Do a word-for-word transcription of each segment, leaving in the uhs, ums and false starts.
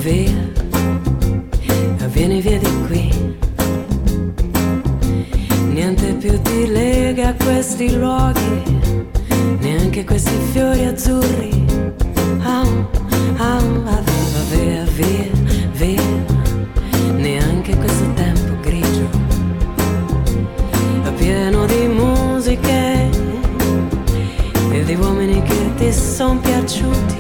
via, vieni via di qui. Niente più ti lega a questi luoghi, neanche questi fiori azzurri. Oh, oh, va via, via, via, neanche questo tempo grigio, pieno di musiche e di uomini che ti son piaciuti.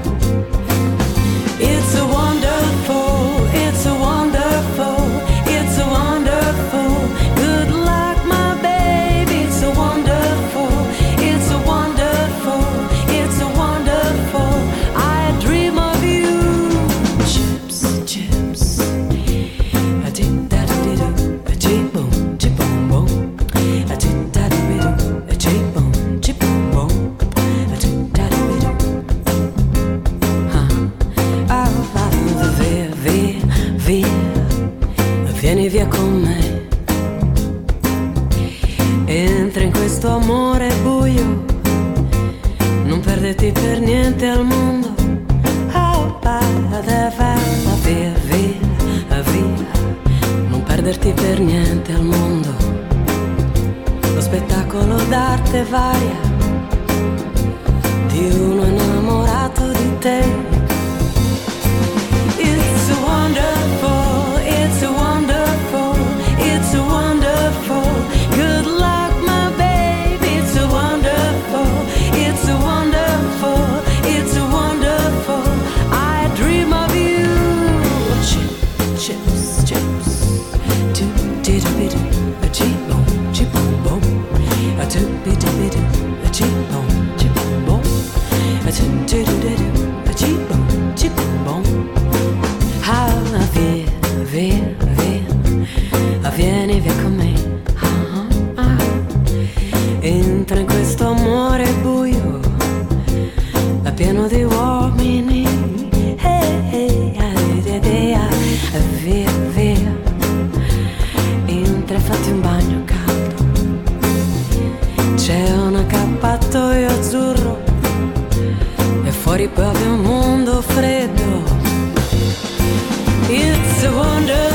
It's a wonderful, it's a wonderful, it's a wonderful, good luck my baby, it's a wonderful, it's a wonderful, it's a wonderful, I dream of you. Chips, chips, a dip da da do, a chip boom, chip boom boom, a dip da da do, a chip boom, chip boom boom, a dip da da do. Via, via, via, vieni via con me. Entra in questo amore buio, non perderti per niente al mondo. Oh, va, via, via, via, non perderti per niente al mondo. Lo spettacolo d'arte varia di uno innamorato di te. It's a wonderful, it's a wonderful, it's a wonderful, good luck my baby, it's a wonderful, it's a wonderful, it's a wonderful, I dream of you. Chip, chips, chips, do did a bit, a cheap boom, cheap boom boom, a do bit a bit, a cheap boom, cheap boom boom, a do did a bit, a cheap boom, cheap boom boom. Ah, via, via, via, vieni via con me. Ah, ah. Entra in questo amore buio, è pieno di uomini. Hey, hey, ah, via, via, entra e fatti un bagno caldo. C'è un accappatoio azzurro e fuori proprio un mondo freddo. It's a wonder.